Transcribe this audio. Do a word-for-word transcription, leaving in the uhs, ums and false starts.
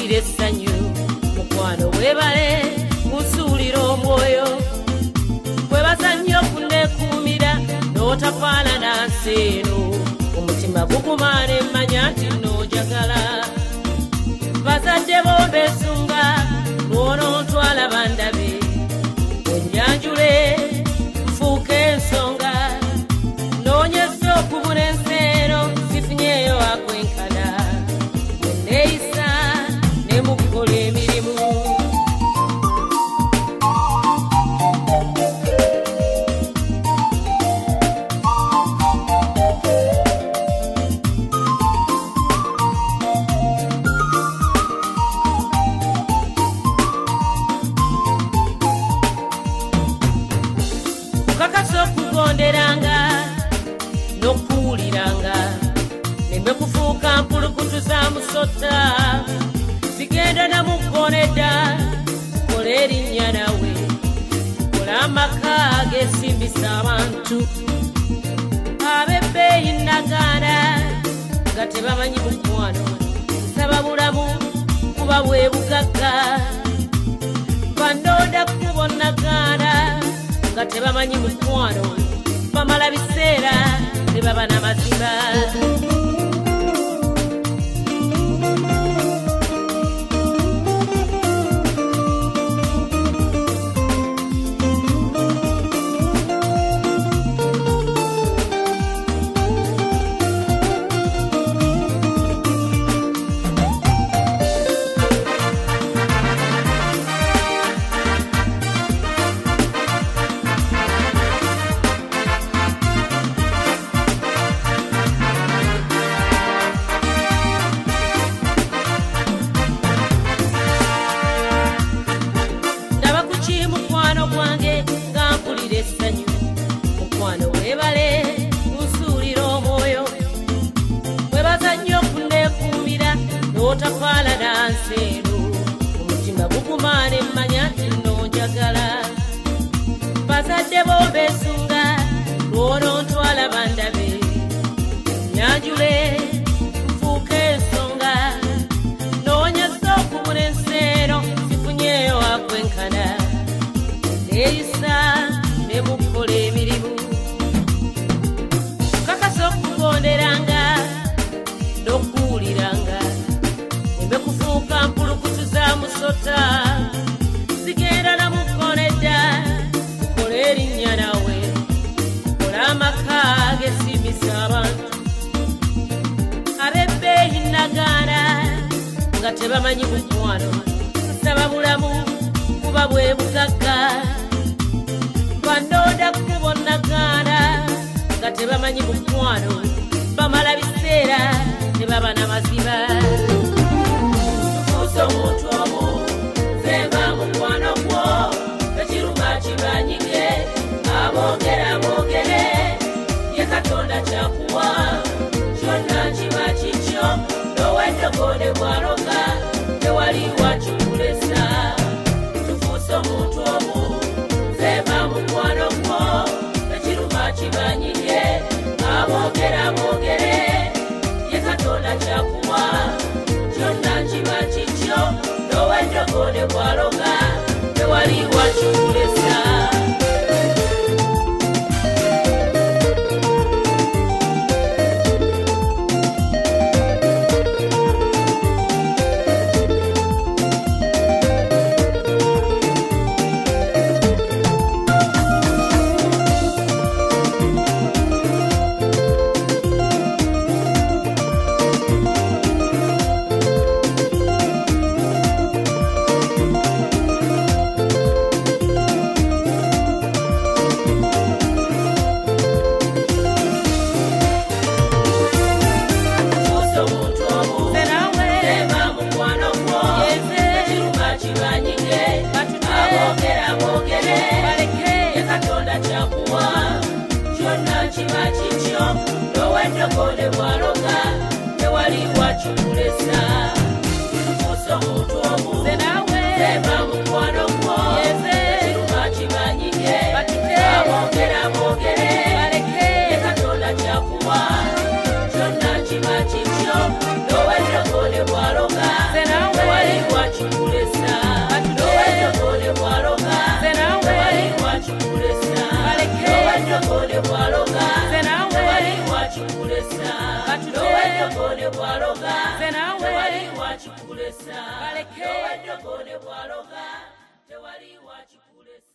mpulira essanyu mukwano webale musuulira omwoyo kwebaza nnyo kunekuumira n'otafaanana nsi eno omutima gukumaana emmanya nti n'ojagala bazadde bombesunga lw'onontwala bandabe onyanjule nfuuka ensonga noonyeza okubula enseero zifunyeeyo akwenkana neeyisa ne mu kukola emirimu kakasa okugonderanga n'okuwuliranga nembe kufuuka mpulukutu za musota zigenda namugonedda kola erinnya nawe kola amaka gesimbisa abantu ab'ebbeeyi nagaana nga tebamanyi mukwano nsaba bulamu kuba bwe bugagga bandoda kubo nagaana nga tebamanyi mukwano bamala biseera tebaba n'amazima otafala danseero omutima gukumaana emmanya nti n'ojagala bazadde bombesunga lw'onontwala bandabe nyanjule nfuuka ensonga noonyeza okubula enseero zifunyeeyo akwenkana neeyisa ne mu kukola emirimu kakasa okugonderanga n'okuwuliranga bekufuuka mpulukutu za musota zigenda namukonedda kola erinnya nawe kola amaka gesimbisa abantu ab'ebbeeyi nagaana nga tebamanyi mukwano nsaba bulamu kuba bwe bugagga bandoda kubo nagaana nga tebamanyi mukwano bamala biseera tebaba n'amazima omuntu omu femba mukwano gwo ekiruma kibanyige aboogera boogere ye katonda kyakuwa kyonna kiba kikyo n'owedogode bwaloga tewali wakikulesa tufuuse omuntu omu femba mukwano gwo ekiruma kibanyige aboogera boogere ye katonda kyakuwa kyonna kiba kikyo n'owedogode bwaloga tewali wakikulesa n'owedogode bwaloga tewali wakikulesa tufuuse omuntu omu femba mukwano gwo ekiruma kibanyige aboogera boogere ye katonda kyakuwa kyonna kiba kikyo n'owedogode bwaloga tewali wachikulesa nowedogone bwaloga tewali wachikulesa nowedogone bwaloga tewali wachikulesa